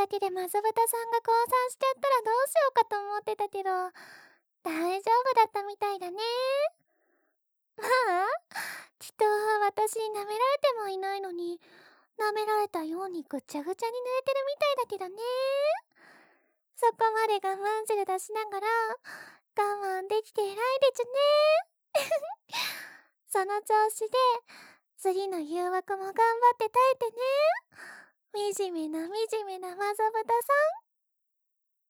だけでマズブタさんが降参しちゃったらどうしようかと思ってたけど、大丈夫だったみたいだね。まあ、きっと私に舐められてもいないのに、舐められたようにぐちゃぐちゃに濡れてるみたいだけどね。そこまで我慢汁出しながら、我慢できて偉いでちゅね。その調子で、次の誘惑も頑張って耐えてね。惨めな惨めなマザブタさん。